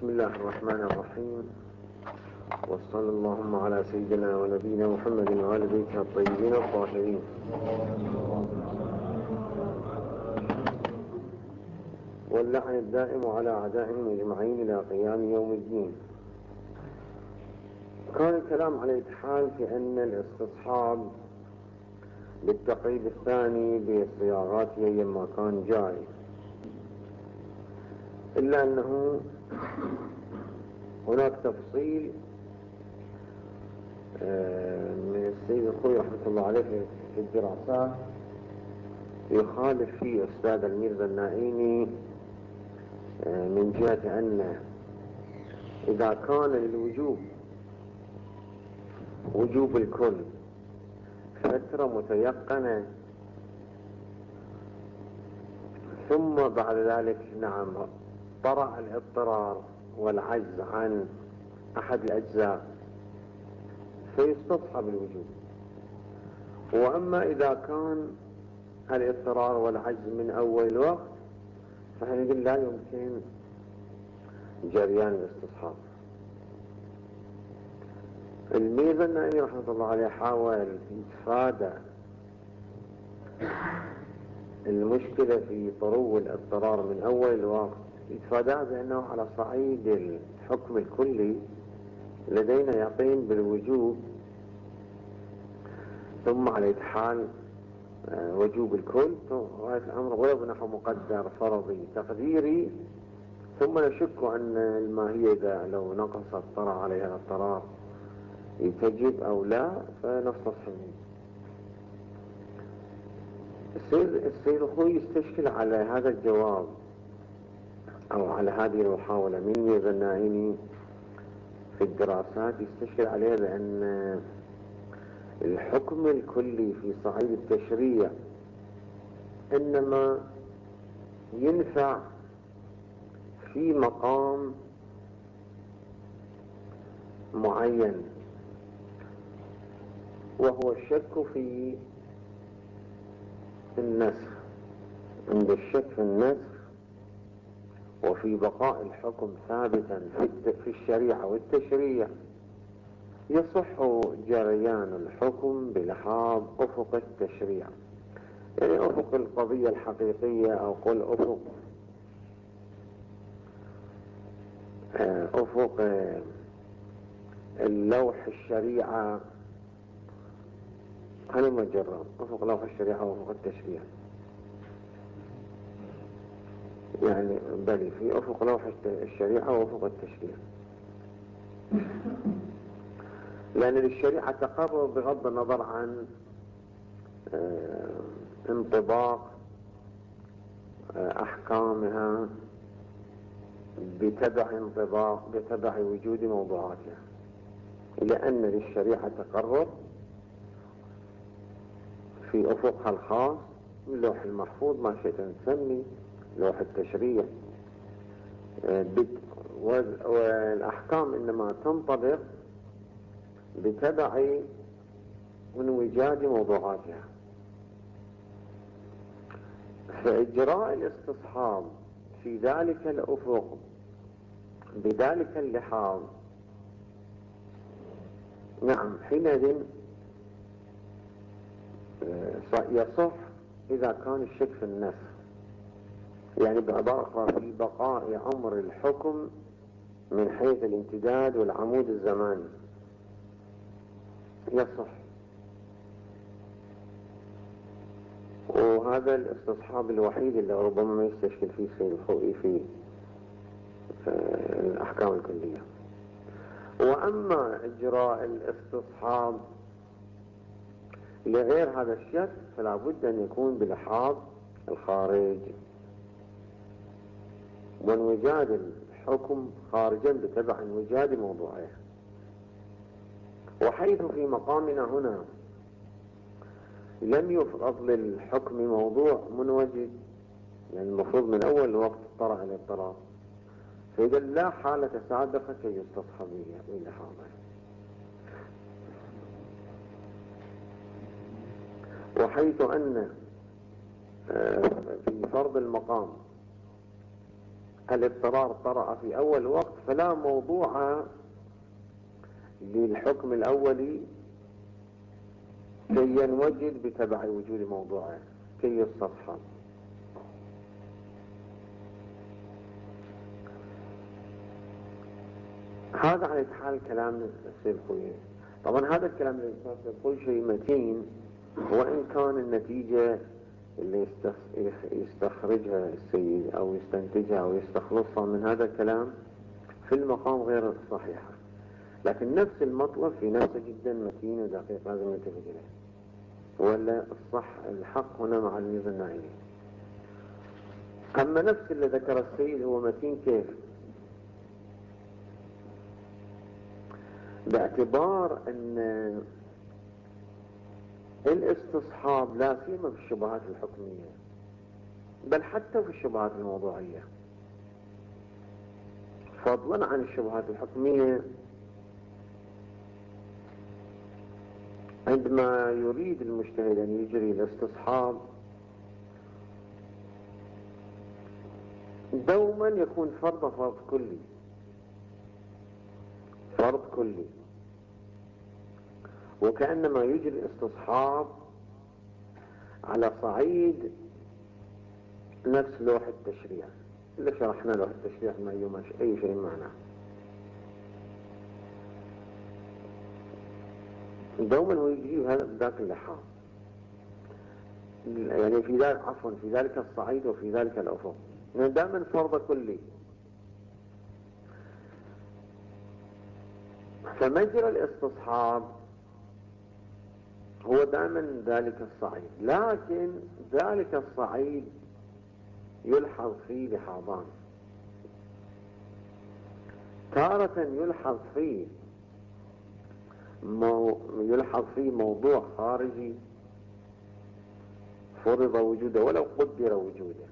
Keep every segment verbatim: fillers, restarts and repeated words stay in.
بسم الله الرحمن الرحيم، وصلى اللهم على سيدنا ونبينا محمد وآل بيته الطيبين الطاهرين. واللعن الدائم على أعدائهم أجمعين إلى قيام يوم الدين. كان الكلام على الحال في أن الاستصحاب بالتقييد الثاني بصياغاته أيما كان جاري، إلا أنه هناك تفصيل من السيد الخوي رحمة الله عليه في الدراسات يخالف فيه أستاذ الميرزا النائيني من جهة أن إذا كان للوجوب وجوب الكل فترة متيقنة ثم بعد ذلك نعم طرأ الاضطرار والعجز عن أحد الأجزاء فيستصحب الوجوب. وأما إذا كان الاضطرار والعجز من أول الوقت فحينئذ لا يمكن جريان الاستصحاب. الميرزا النائيني رحمة الله عليه حاول يتفادى المشكلة في طرو الاضطرار من أول الوقت، يتفادى بأنه على صعيد الحكم الكلي لدينا يقين بالوجوب، ثم على حال وجوب الكل غاية الأمر ولو نحو مقدر فرضي تقديري، ثم نشك أن الماهية إذا لو نقصت طرأ عليها الاضطرار تجب أو لا فنستصحب. السيد السيد الخوي يستشكل على هذا الجواب أو على هذه المحاولة من الميرزا النائيني في الدراسات، يستشكل عليه بأن الحكم الكلي في صعيد التشريع إنما ينفع في مقام معين، وهو الشك في النسخ. عند الشك في النسخ وفي بقاء الحكم ثابتا في الشريعة والتشريع يصح جريان الحكم بلحاظ أفق التشريع، يعني أفق القضية الحقيقية أو قل أفق أفق اللوح الشريعة، هل مجرد أفق لوح الشريعة وأفق التشريع، يعني بل في أفق لوح الشريعة وأفق التشريع، لأن للشريعة تقرر بغض النظر عن انطباق أحكامها بتبع انطباق بتبع وجود موضوعاتها، لأن للشريعة تقرر في أفقها الخاص من لوح المحفوظ ما شئت نسمي لوح التشريع، والأحكام إنما تنطبق بتبع انوجاد موضوعاتها. فإجراء الاستصحاب في ذلك الأفق بذلك اللحاظ نعم حينئذ يصح إذا كان الشك في النسخ، يعني بعبارة في بقاء عمر الحكم من حيث الامتداد والعمود الزماني يصح. وهذا الاستصحاب الوحيد اللي ربما ما يستشكل فيه السيد الخوئي في الأحكام الكلية. وأما إجراء الاستصحاب لغير هذا الشك فلا بد أن يكون بلحاظ الخارج وانوجاد الحكم خارجا بتبع انوجاد موضوعه. وحيث في مقامنا هنا لم يفرض للحكم موضوع منوجد، يعني المفروض من أول الوقت طرأ على الطلاق، فإذا لا حالة سابقة كي يستصحب إلى هذا. وحيث أن في فرض المقام الاضطرار طرأ في أول وقت فلا موضوع للحكم الأولي كي ينوجد بتبع وجود موضوعه كي يستصحب. هذا على حال كلام السيد الخوي. طبعا هذا الكلام اللي يقول شيء متين، وإن كان النتيجة اللي يستخرجها السيد أو يستنتجها أو يستخلصها من هذا الكلام في المقام غير صحيحة، لكن نفس المطلب في نفسه جدا متين ودقيق لازم ننتبه إليه. ولا الصح الحق هنا مع الميزة النائلة. أما نفس اللي ذكر السيد هو متين كيف؟ باعتبار أن الاستصحاب لا سيما في الشبهات الحكمية بل حتى في الشبهات الموضوعية، فضلا عن الشبهات الحكمية، عندما يريد المجتهد أن يجري الاستصحاب دوما يكون فرض فرض كلي فرض كلي وكأنما يجري الاستصحاب على صعيد نفس لوح التشريع اللي شرحنا لوح التشريع ما يوم أي شيء معناه. دوما هو يجري هذا ذاك اللحاظ، يعني في ذلك عفوا في ذلك الصعيد وفي ذلك الأفق، دائما فرض كلي. فمجرى الاستصحاب هو دائما ذلك الصعيد، لكن ذلك الصعيد يلحظ فيه لحاظان. تارة يلحظ فيه مو يلحظ فيه موضوع خارجي فرض وجوده ولو قدر وجوده،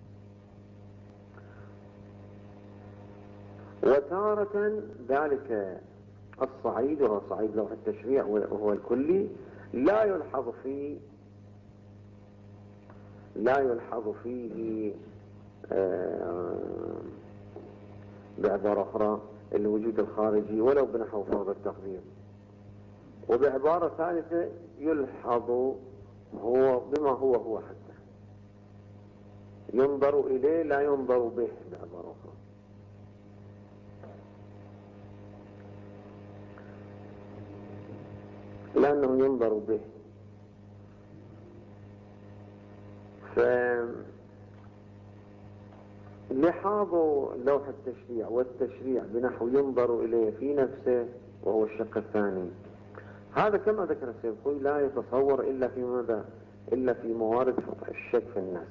وتارة ذلك الصعيد وهو صعيد لوح التشريع وهو الكلي لا يلحظ فيه لا يلحظ فيه آه بعبارة أخرى الوجود الخارجي ولو بنحو فرض التقدير، وبعبارة ثالثة يلحظ هو بما هو هو حتى ينظر إليه لا ينظر به بعبارة أخرى. لأنه ينظر به. فلحاظ لوح التشريع والتشريع بنحو ينظر إليه في نفسه وهو الشق الثاني، هذا كما ذكر السيد الخوي لا يتصور إلا في ماذا؟ إلا في موارد الشك في الناس.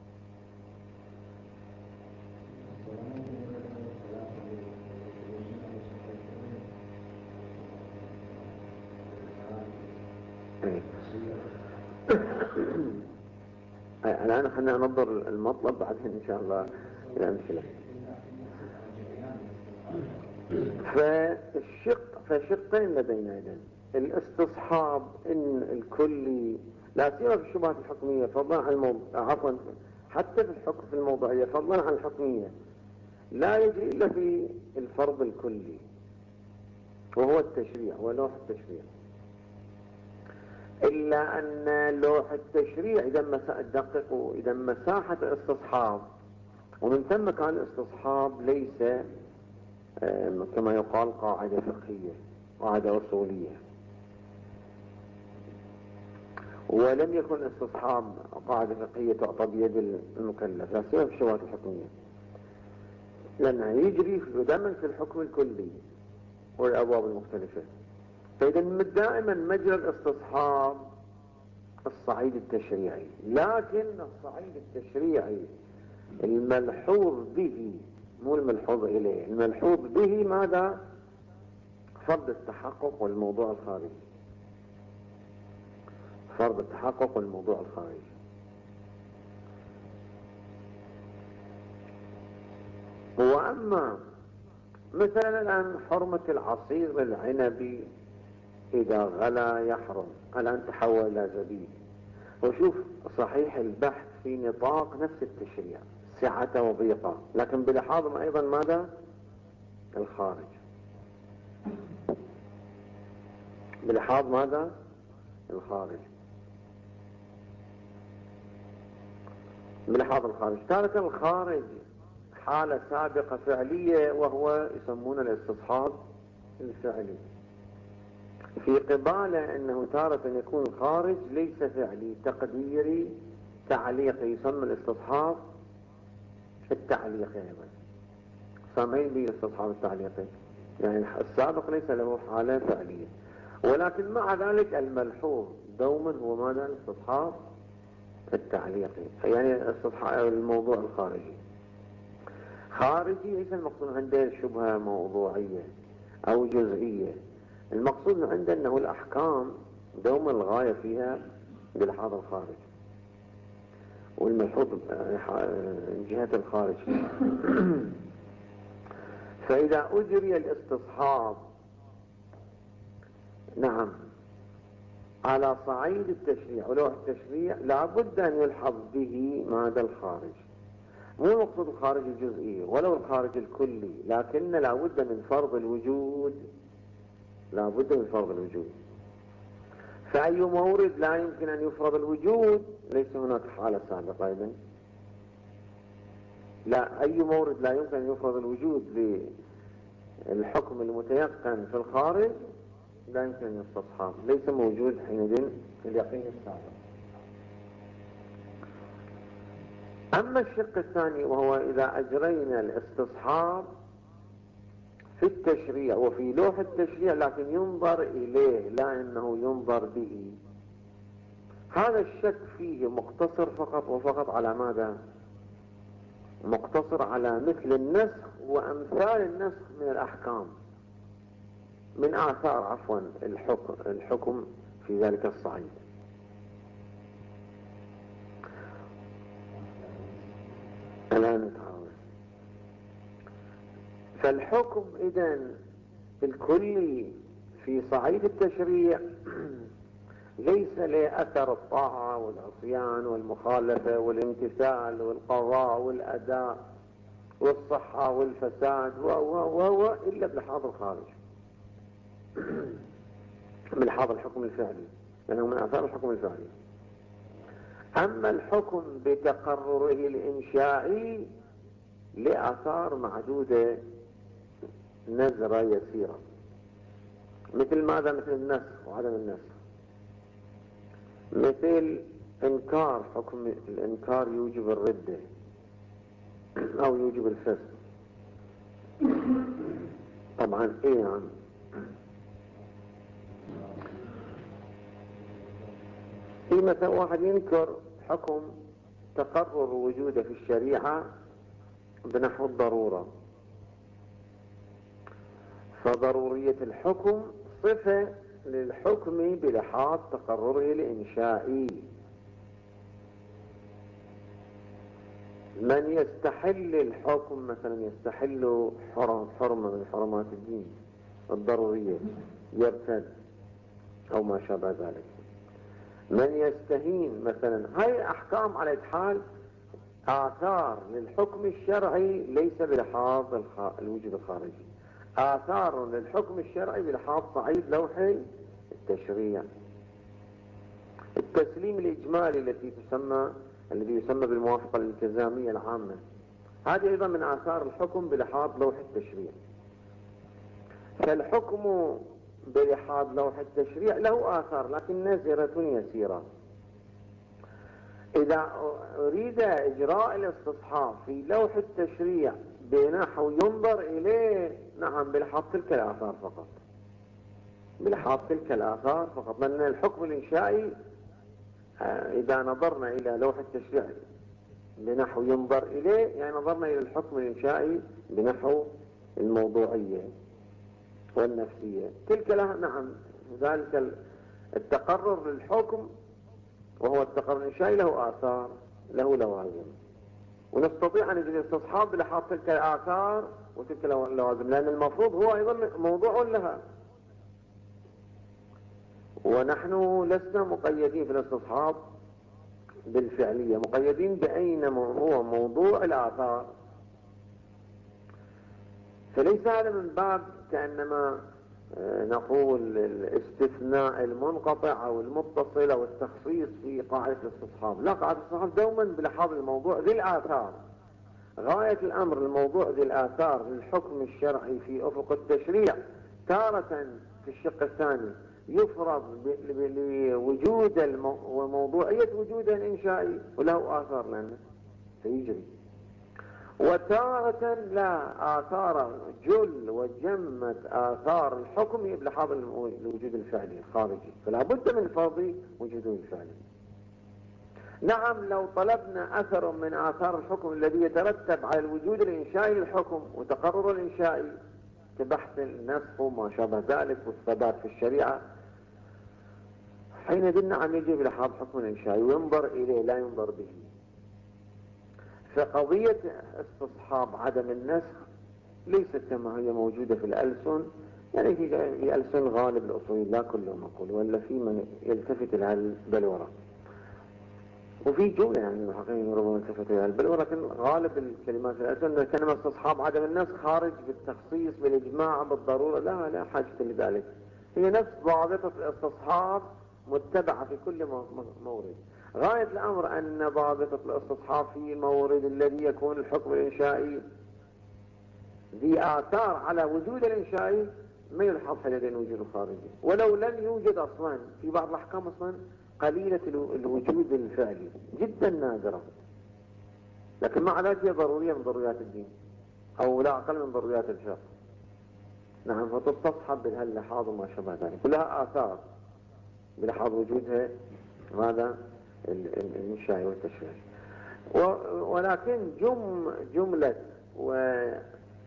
الآن خلينا ننظر المطلب بعدين إن شاء الله الأمثلة. فالشق فشقين لدينا إذن الاستصحاب إن الكلي لا سيما في الشبهات الحكمية فضلا عن الموضوع عفوا حتى في الحكم في الموضوعية فضلا عن الحكمية لا يجري إلا في الفرض الكلي وهو التشريع ولوح التشريع، إلا أن لوح التشريع إذا مسا دققوا إذا مساحة الاستصحاب ومن ثم كان الاستصحاب ليس كما يقال قاعدة فقهية قاعدة أصولية، ولم يكن استصحاب قاعدة فقهية تعطى بيد المكلف لا سيما في الشبهات الحكمية، لأنه يجري دائما في الحكم الكلي والأبواب المختلفة. فإذا دائما مجرى الاستصحاب الصعيد التشريعي، لكن الصعيد التشريعي الملحوظ به مو الملحوظ إليه، الملحوظ به ماذا؟ فرض التحقق والموضوع الخارجي، فرض التحقق والموضوع الخارجي. وأما مثلا الآن حرمة العصير العنبي إذا غلا يحرم، الآن تحول إلى زبيب، وشوف صحيح البحث في نطاق نفس التشريع سعة وضيقة، لكن بلحاظ أيضا ماذا؟ الخارج. بلحاظ ماذا؟ الخارج. بلحاظ الخارج. تارة الخارج حالة سابقة فعلية، وهو يسمون الاستصحاب الفعلي، في قبالة أنه تارة يكون خارج ليس فعلي، تقديري تعليقي، يسمى الاستصحاب التعليقي أيضا. سامعين به الاستصحاب التعليقي؟ يعني السابق ليس له حالة فعلية، ولكن مع ذلك الملحوظ دوما هو ماذا؟ الاستصحاب التعليقي، يعني استصحاب الموضوع الخارجي. خارجي ليس المقصود عنده شبهة موضوعية أو جزئية، المقصود عنده أنه الأحكام دوما الغاية فيها بلحاظ الخارج، والملحوظ جهة الخارج. فإذا أجري الاستصحاب نعم على صعيد التشريع ولوح التشريع، لابد أن يلحظ به ماذا؟ الخارج. مو مقصود الخارج الجزئي ولو الخارج الكلي، لكن لابد من فرض الوجود، لابد من فرض الوجود. فأي مورد لا يمكن أن يفرض الوجود ليس هناك حالة سابقة أيضا. لا، أي مورد لا يمكن أن يفرض الوجود للحكم المتيقن في الخارج لا يمكن أن يستصحب، ليس موجود حينئذ اليقين السابق. أما الشق الثاني وهو إذا أجرينا الاستصحاب في التشريع وفي لوح التشريع لكن ينظر إليه لا أنه ينظر به، هذا الشك فيه مقتصر فقط وفقط على ماذا؟ مقتصر على مثل النسخ وأمثال النسخ من الأحكام، من آثار عفوا الحكم, الحكم في ذلك الصعيد. الآن نتعاون. فالحكم إذن الكلي في صعيد التشريع ليس له أثر الطاعة والعصيان والمخالفة والامتثال والقضاء والأداء والصحة والفساد و و و إلا بلحاظ الخارج، بلحاظ الحكم الفعلي، لأنه من آثار الحكم الفعلي. أما الحكم بتقرره الإنشائي لآثار معدودة نزرة يسيرة، مثل ماذا؟ مثل النسخ وعدم النسخ، مثل إنكار حكم الإنكار يوجب الردة أو يوجب الفسق. طبعا إيه يعني في مثلا واحد ينكر حكم تقرر وجوده في الشريعة بنحو الضرورة، فضرورية الحكم صفة للحكم بلحاظ تقرره الإنشائي. من يستحل الحكم مثلا يستحل حرم حرمة من حرمات الدين الضرورية يرتد أو ما شابه ذلك. من يستهين مثلا، هاي أحكام على حال آثار للحكم الشرعي ليس بلحاظ الوجود الخارجي، آثار للحكم الشرعي بلحاظ صعيد لوحي التشريع. التسليم الإجمالي التي تسمى الذي يسمى بالموافقة الالتزامية العامة، هذه أيضا من آثار الحكم بلحاظ لوح التشريع. فالحكم بلحاظ لوح التشريع له آثار لكن نزرة يسيرة. إذا أريد إجراء الاستصحاب في لوح التشريع بنحو ينظر إليه، نعم بلحاظ تلك الآثار فقط، بلحاظ تلك الآثار فقط، لأن الحكم الإنشائي إذا نظرنا إلى لوح التشريع بنحو ينظر إليه يعني نظرنا إلى الحكم الإنشائي بنحو الموضوعية والنفسية، تلك لها نعم ذلك التقرر للحكم وهو التقرر الإنشائي له آثار له لوازم، ونستطيع أن نجري استصحاب بلحاظ تلك الآثار وتلك اللوازم، لأن المفروض هو أيضا موضوع لها، ونحن لسنا مقيدين في الاستصحاب بالفعلية، مقيدين بأين هو موضوع الآثار. فليس هذا من باب كأنما نقول الاستثناء المنقطع أو المتصل أو التخصيص في قاعدة الاستصحاب، لا، قاعدة الاستصحاب دوما بلحاظ الموضوع ذي الآثار. غاية الأمر الموضوع ذي الآثار للحكم الشرعي في أفق التشريع. تارة في الشق الثاني يفرض لوجود وموضوعية وجود الإنشائي وله آثار لأنه سيجري، وتارة لا، آثار جل وجمة آثار الحكم بلحاظ الوجود الفعلي الخارجي، فلا بد من فرض وجوده الفعلي. نعم، لو طلبنا أثر من آثار الحكم الذي يترتب على الوجود الإنشائي للحكم وتقرر الإنشائي كبحث النسخ وما شابه ذلك والثبات في الشريعة، حينئذ نعم يجب لحاظ حكم الإنشائي وينظر إليه لا ينظر به. فقضية استصحاب عدم النسخ ليست كما هي موجودة في الألسن، يعني في ألسن غالب الأصوليين لا كلهم أقول، ولا في من يلتفت إلى البلورة، وفي جملة يعني المحققين ربما التفت إلى البلورة، ولكن غالب الكلمات في الألسن كلمة استصحاب عدم النسخ خارج بالتخصيص بالإجماع بالضرورة، لا لا حاجة لذلك، هي نفس ضابطة الاستصحاب متبعة في كل مورد. غاية الأمر أن ضابطة الاستصحاب في المورد الذي يكون الحكم الإنشائي ذي آثار على وجود الإنشائي ما يلحظ حينئذ الوجود الخارجي، ولو لم يوجد أصلا في بعض الأحكام أصلا قليلة الوجود الفعلي جدا نادرة، لكن مع ذلك هي ضرورية من ضروريات الدين أو لا أقل من ضروريات الشرع. نعم، فتستصحب بالهاللحاظ وما شابه ذلك، كلها آثار بلحاظ وجودها ماذا الإنشاء والتشريع. ولكن جم جملة وأكثر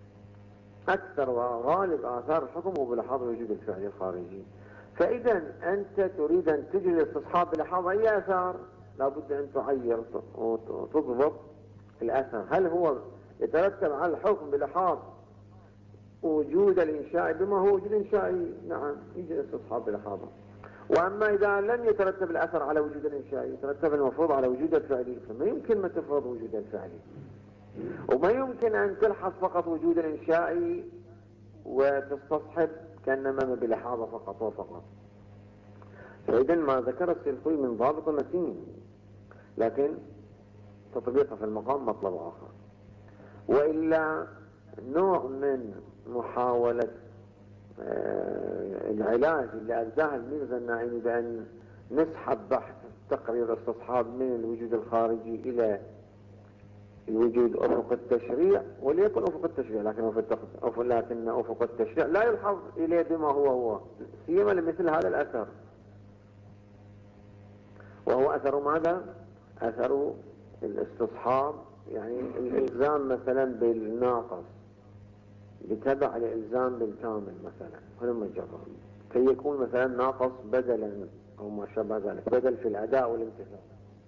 وغالب آثار الحكم هو بلحاظ وجود الفعل الخارجي. فإذا أنت تريد أن تجري الاستصحاب بلحاظ أي آثار، لابد أن تعير وتضبط الأثر، هل هو يترتب على الحكم بلحاظ وجود الإنشاء بما هو وجود إنشائي، نعم يجري الاستصحاب بلحاظه. وأما إذا لم يترتب الأثر على وجود الإنشائي، يترتب المفروض على وجود الفعلي، فما يمكن ما تفرض وجود الفعلي، وما يمكن أن تلحظ فقط وجود الإنشائي وتستصحب كأنما بلحاظه فقط وفقط. فإذا ما ذكر السلفي من ضابط متين، لكن تطبيقه في المقام مطلب آخر. وإلا نوع من محاولة آه العلاج اللي أبداها الميرزا الناعمي بأن نسحب بحث تقرير الاستصحاب من الوجود الخارجي إلى الوجود أفق التشريع، وليكن أفق التشريع لكن أفق, لكن أفق التشريع لا يلحظ إليه بما هو هو، سيما لمثل هذا الأثر، وهو أثر ماذا؟ أثر الاستصحاب، يعني الإلزام مثلا بالناقص بتبع الإلزام بالكامل مثلا، هذا مجرد كي يكون مثلا ناقص بدلا أو ما شابه ذلك، بدل في الأداء والامتثال.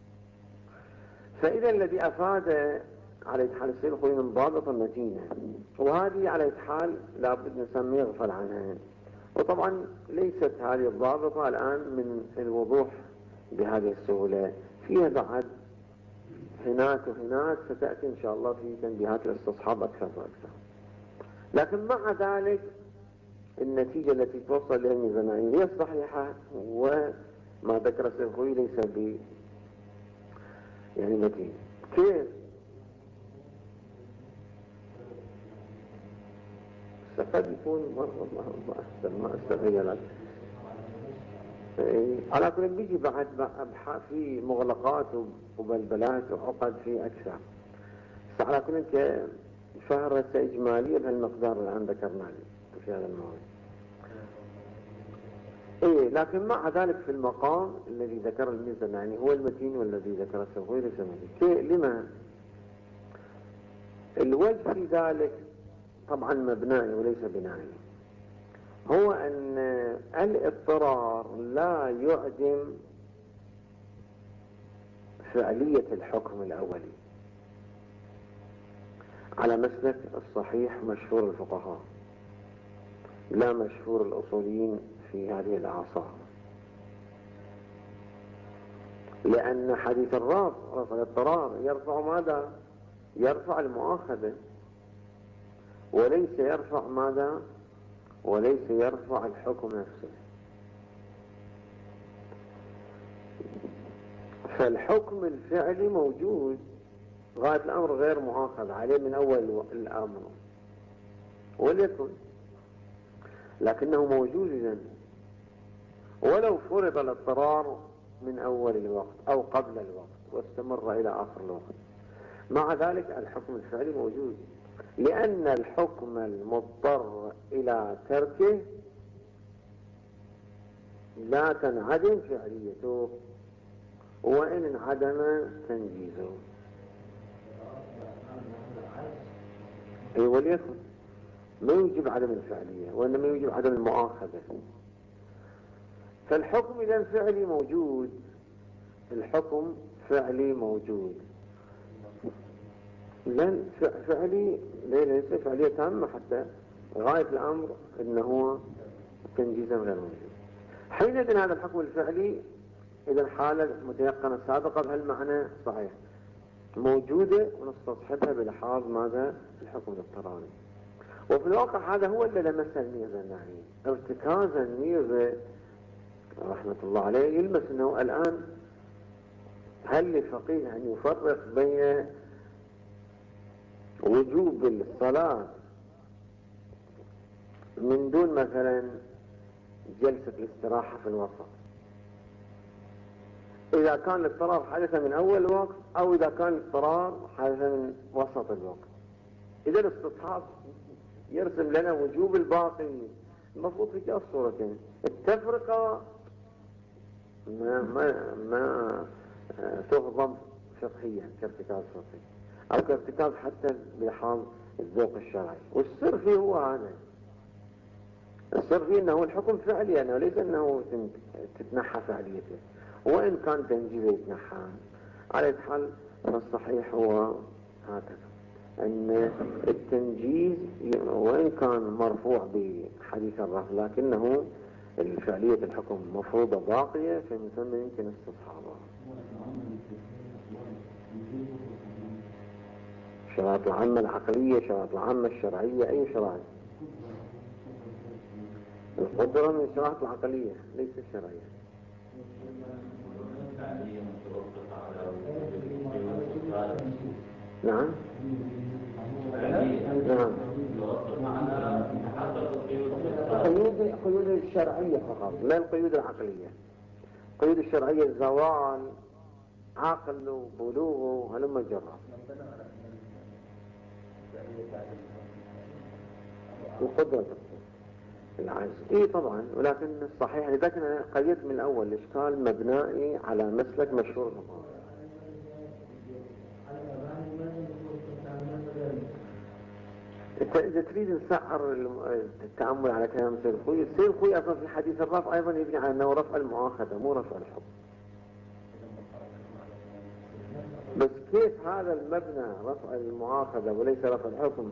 فإذا الذي أفاد على حال السيد الخوي من ضابط متينة، وهذه على حال لابد الإنسان ما يغفل عنها، وطبعا ليست هذه الضابطة الآن من الوضوح بهذه السهولة، فيها بعد هناك وهناك ستأتي إن شاء الله في تنبيهات الاستصحاب أكثر وأكثر. لكن مع ذلك النتيجة التي توصل لها الميزانية هي الصحيحة، وما ذكر السيد الخوي ليس ب يعني متين. كيف؟ قد يكون مرة ما أحسن ما أستغيلت إيه. على كل بيجي بعد أبحاث في مغلقات وبلبلات وعقد في أكثر، بس على كل كفهرسة إجمالية بهالمقدار اللي الآن ذكرناه في هذا الموضوع. إيه، لكن مع ذلك في المقام الذي ذكر الميزان يعني هو المتين، والذي ذكر السوغي ليس متين. لما؟ الوجه في ذلك طبعا مبنائي وليس بنائي، هو أن الاضطرار لا يعدم فعلية الحكم الأولي على مسلك الصحيح مشهور الفقهاء لا مشهور الأصوليين في هذه الأعصار. لأن حديث الرفع رفع الاضطرار يرفع ماذا؟ يرفع المؤاخذة، وليس يرفع ماذا؟ وليس يرفع الحكم نفسه. فالحكم الفعلي موجود، غاية الأمر غير مؤاخذ عليه من أول الأمر وليكن، لكنه موجود إذن، ولو فرض الاضطرار من أول الوقت أو قبل الوقت واستمر إلى آخر الوقت، مع ذلك الحكم الفعلي موجود، لأن الحكم المضطر إلى تركه لا تنعدم فعليته وإن انعدم تنجيزه. أي وليكن ما يوجب عدم الفعلية وإنما يوجب عدم المؤاخذة. فالحكم إذا فعلي موجود، الحكم فعلي موجود، لن فعلي ليس فعلية تامة حتى غاية الأمر إنه تنجيزا غير موجود. حينئذ هذا الحكم الفعلي إذا حالة متيقنة سابقة بهالمعنى صحيح موجودة ونستصحبها بلحاظ ماذا؟ الحكم الاضطراري. وفي الواقع هذا هو اللي لمس الميزة النهائية، ارتكاز الميزة رحمة الله عليه يلمس أنه الآن هل لفقيه أن يفرق بين وجوب الصلاة من دون مثلا جلسة الاستراحة في الوسط، إذا كان الاضطرار حدث من أول الوقت أو إذا كان الاضطرار حدث من وسط الوقت. إذا الاستصحاب يرسم لنا وجوب الباقي، المفروض في كلا الصورتين التفرقة ما ما ما تغضب فقهيا كارتكاز فقهي أو كارتكاز حتى بحال الذوق الشرعي. والسر فيه هو هذا، السر فيه أنه الحكم فعلي، أنه يعني ليس أنه تتنحى فعليته، وإن كان تنجيزه يتنحى على الحال. فالصحيح هو هكذا، أن التنجيز وإن كان مرفوع بحديث الرفع لكنه الفعلية الحكم مفروضة باقية، فمن ثم يمكن استصحابها. شرائط العامة العقلية، شرائط العامة الشرعية، أي شرائط؟ القدرة من الشرائط العقلية ليس الشرعية. نعم نعم قيود قيود الشرعية فقط لا القيود العقلية. قيود الشرعية الزوال، عقل وبلوغ هلما جرى. القدرة العجز اي طبعا، ولكن الصحيح لذلك انا قيدت من الاول الاشكال مبنائي على مسلك مشهور فقط. إذا تريد نسعر التأمل على كلام سيد الخوي، سيد الخوي أصلا في حديث الرفع أيضا يبني على أنه رفع المؤاخذة مو رفع الحكم. بس كيف هذا المبنى رفع المؤاخذة وليس رفع الحكم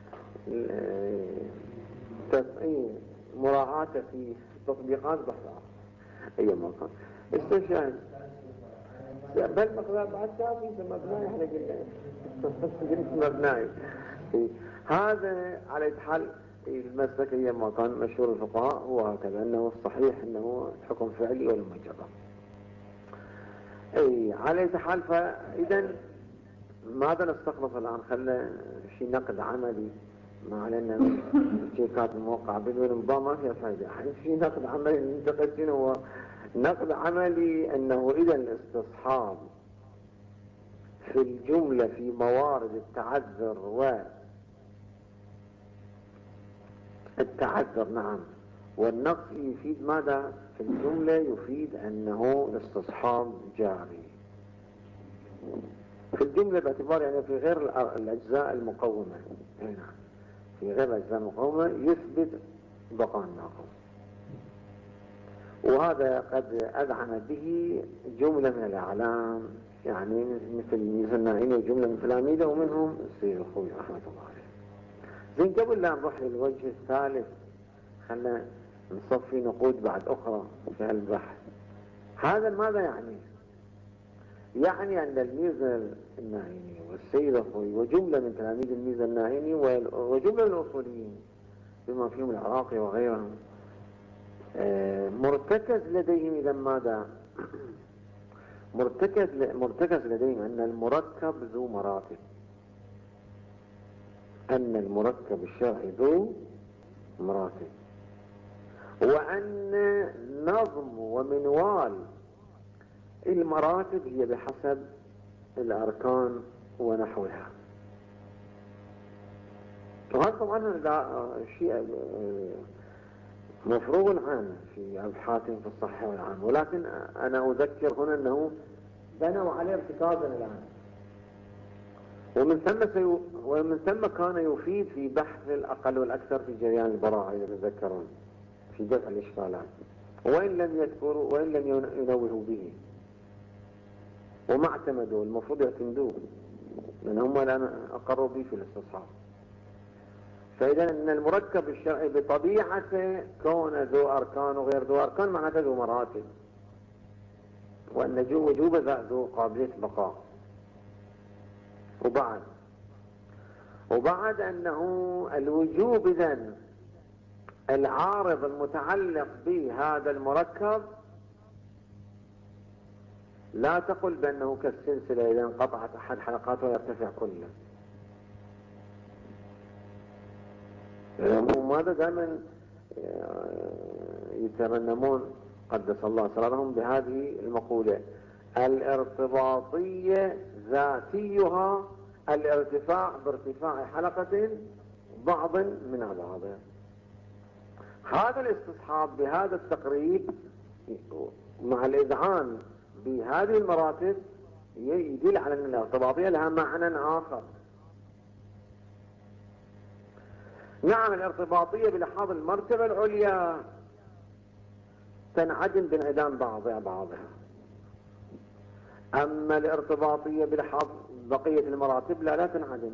مراعاة في تطبيقات بحث أي مكان استشهاد بل مقدار بعد كافي مبناي احنا قلنا مبناي. هذا على حال المسلك هي ما كان مشهور الفقهاء هو هكذا، انه الصحيح انه حكم فعلي ولا مجرد. اي على حال. فاذا ماذا نستخلص الان؟ خلنا شيء نقد عملي، ما علينا الشيكات الموقعة بدون نظام ما فيها فائدة. في نقد عملي ننتقد شنو هو؟ نقد عملي انه اذا الاستصحاب في الجملة في موارد التعذر والتعذر نعم والنقص يفيد ماذا؟ في الجملة يفيد انه الاستصحاب جاري في الجملة، باعتبار يعني في غير الاجزاء المقومة هنا، في غير الاجزاء المقومة يثبت بقاء الناقص. وهذا قد أذعن به جملة من الأعلام، يعني مثل النائين وجملة من التلاميذ ومنهم السيد الخوي رحمة الله عليه. زين قبل لا نروح للوجه الثالث خلنا نصفي نقود بعد أخرى في هالبحث. هذا ماذا يعني؟ يعني أن الميزة الناهيني والسيد الخوي وجملة من تلاميذ الميزة الناهيني وجملة من الأصوليين بما فيهم العراقي وغيرهم مرتكز لديهم إذا ماذا؟ مرتكز مرتكز لديهم أن المركب ذو مراتب، أن المركب الشرعي ذو مراتب، وأن نظم ومنوال المراتب هي بحسب الأركان ونحوها. وهذا طبعا شيء مفروغ عنه في أبحاثهم في الصحة والعام، ولكن أنا أذكر هنا أنه بنوا عليه ارتكازا الآن، ومن ثم سيو ومن ثم كان يفيد في بحث الأقل والأكثر في جريان البراعة إذا تتذكرون في دفع الإشكالات، وإن لم يذكروا وإن لم ينوهوا به وما اعتمدوا، المفروض يعتمدوه لأن هم الآن أقروا به في الاستصحاب. فإذا أن المركب الشرعي بطبيعته كون ذو أركان وغير ذو أركان معناته ذو مراتب، وأن وجوب ذو قابلية بقاء. وبعد وبعد أنه الوجوب إذن العارض المتعلق بهذا المركب لا تقل بأنه كالسلسلة إذا انقطعت أحد حلقاته يرتفع كله. وماذا دائما يترنمون قدس الله سرارهم بهذه المقولة: الارتباطية ذاتيها الارتفاع بارتفاع حلقة بعض من بعض. هذا الاستصحاب بهذا التقريب مع الإذعان بهذه المراتب يدل على أن الارتباطية لها معنى آخر. نعم، الارتباطية بلحاظ المرتبة العليا تنعدم بانعدام بعضها بعضها، أما الارتباطية بلحاظ بقية المراتب لا لا تنعدم.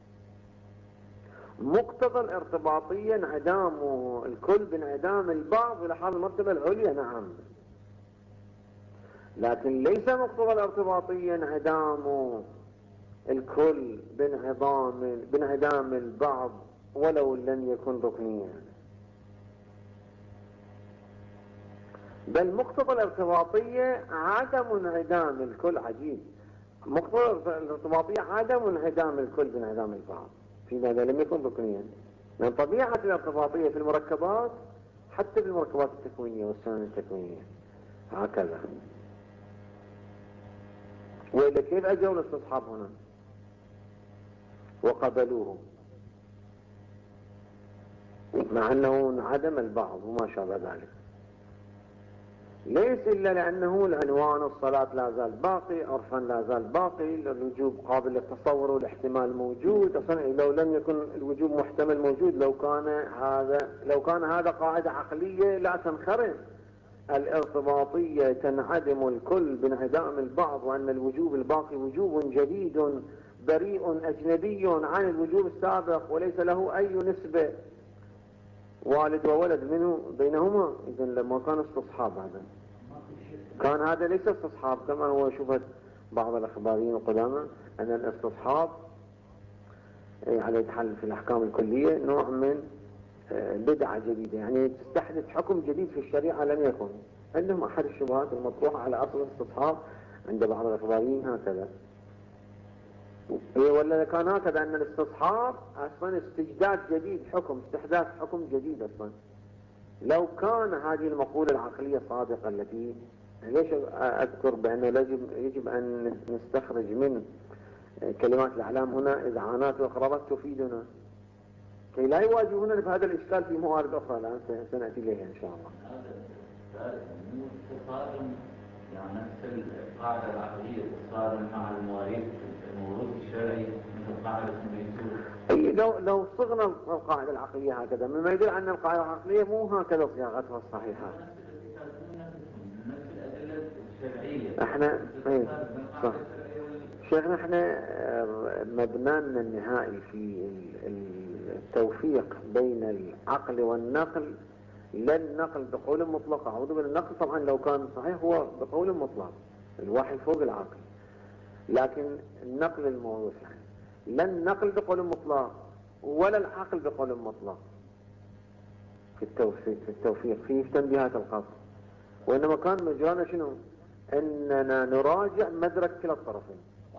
مقتضى الارتباطية انعدام الكل بانعدام البعض بلحاظ المرتبة العليا، نعم، لكن ليس مقتضى الارتباطية انعدام الكل بانعدام بانعدام البعض ولو لم يكن ركنيا، بل مقتضى الارتباطية عدم انعدام الكل. عجيب، مقتضى الارتباطية عدم انعدام الكل بانعدام البعض فيما إذا لم يكن ركنيا، لأن طبيعة الارتباطية في المركبات حتى في المركبات التكوينية والسنن التكوينية هكذا. وإلا كيف أجوا الاستصحاب هنا وقبلوه مع أنه انعدم البعض وما شابه ذلك؟ ليس إلا لأنه العنوان الصلاة لا زال باقي، عرفا لا زال باقي، الوجوب قابل للتصور والاحتمال موجود. أصلا لو لم يكن الوجوب محتمل موجود لو كان هذا لو كان هذا قاعدة عقلية لا تنخرم. الارتباطية تنعدم الكل بانعدام البعض، وأن الوجوب الباقي وجوب جديد بريء أجنبي عن الوجوب السابق وليس له أي نسبة والد وولد منه بينهما. إذن لما كان استصحاب هذا كان هذا ليس استصحاب كما هو شبهة بعض الأخباريين القدامى أن الاستصحاب على يتحل في الأحكام الكلية نوع من بدعة جديدة، يعني تستحدث حكم جديد في الشريعة لم يكن. عندهم أحد الشبهات المطروحة على أصل الاستصحاب عند بعض الأخباريين هكذا. ولا كان هكذا أن الاستصحاب أصلا استجداد جديد حكم، استحداث حكم جديد أصلا. لو كان هذه المقولة العقلية صادقة التي ليش أذكر بأنه يجب, يجب أن نستخرج من كلمات الأعلام هنا إذعانات وإقرارات تفيدنا كي لا يواجهوننا في هذا الإشكال في موارد أخرى الآن سنأتي إليها إن شاء الله. هذا مو تصادم، يعني نفس القاعدة العقلية تصادم مع المواريث الموروث الشرعي مثل قاعدة الميسور. أي لو لو صغنا القاعدة العقلية هكذا مما يدل أن القاعدة العقلية مو هكذا صياغتها الصحيحة. نفس الأدلة الشرعية. احنا ايه صح شيخنا، احنا مبنانا النهائي في التوفيق بين العقل والنقل لا النقل بقول مطلق. أعوذ بالله، النقل طبعا لو كان صحيح هو بقول مطلق، الوحي فوق العقل، لكن النقل الموروث يعني لا النقل بقول مطلق ولا العقل بقول مطلق في التوفيق في التوفيق في تنبيهات القصر، وإنما كان مجرانا شنو؟ أننا نراجع مدرك كلا الطرفين.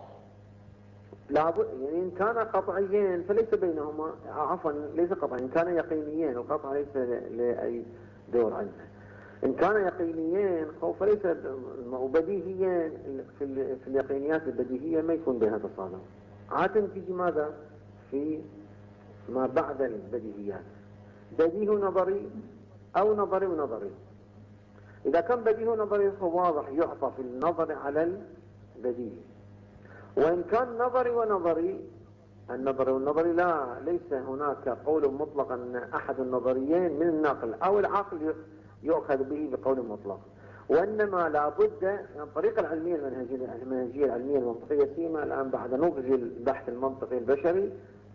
لابد يعني إن كان قطعيين فليس بينهما، عفوا ليس قطعيين، إن كان يقينيين القطع ليس لأي دور عنه. إن كان يقينيين فليس، وبديهيين في, في اليقينيات البديهية ما يكون بينها تصادم. عادة تيجي ماذا؟ في ما بعد البديهيات بديهي نظري أو نظري ونظري. إذا كان بديهي ونظري فواضح يعطى في النظر على البديهي، وإن كان نظري ونظري النظري والنظري لا ليس هناك قول مطلق أن أحد النظريين من النقل أو العقل يؤخذ به بقول مطلق، وإنما لابد من الطريقة العلمية المنهجية, المنهجية العلمية المنطقية سيما الآن بعد نضج البحث المنطقي البشري.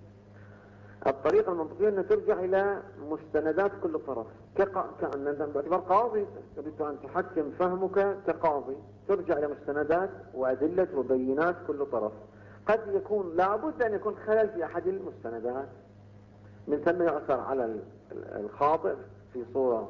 الطريقة المنطقية أن ترجع إلى مستندات كل طرف كأن باعتبار قاضي تريد أن تحكم فهمك كقاضي، ترجع إلى مستندات وأدلة وبينات كل طرف. قد يكون لابد أن يكون خلل في أحد المستندات، من ثم يؤثر على الخاطئ في صورة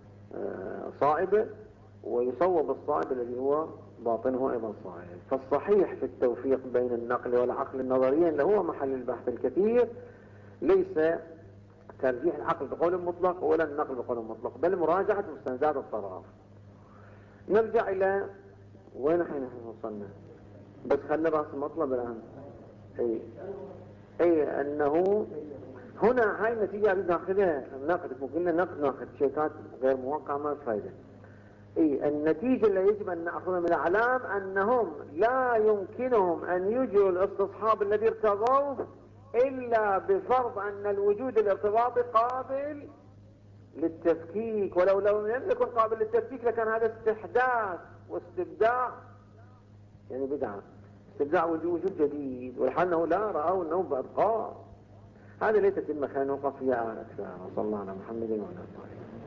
صائبة ويصوب الصائب الذي هو باطنه أيضا صائب. فالصحيح في التوفيق بين النقل والعقل النظريين اللي هو محل البحث الكثير ليس ترجيح العقل بقول مطلق ولا النقل بقول مطلق، بل مراجعة مستندات الطرف. نرجع إلى وين حين وصلنا؟ بس خلنا رأس المطلب الآن. أي أي أنه هنا هاي النتيجة أريد ناخذها ناخذ ممكن ناخذ ناخذ شيكات غير موقعة ما فايدة. أي النتيجة اللي يجب أن نأخذها من الأعلام أنهم لا يمكنهم أن يجروا الاستصحاب الذي ارتضوه إلا بفرض أن الوجود الارتباطي قابل للتفكيك، ولو لو لم يكن قابل للتفكيك لكان هذا استحداث واستبداع، يعني بدعة استبداع وجود جديد، والحال أنه لا رأوا أنه بأبقاء. هذا ليست المخانوقة فيها أكثر. وصلى الله على محمد وعلى آله.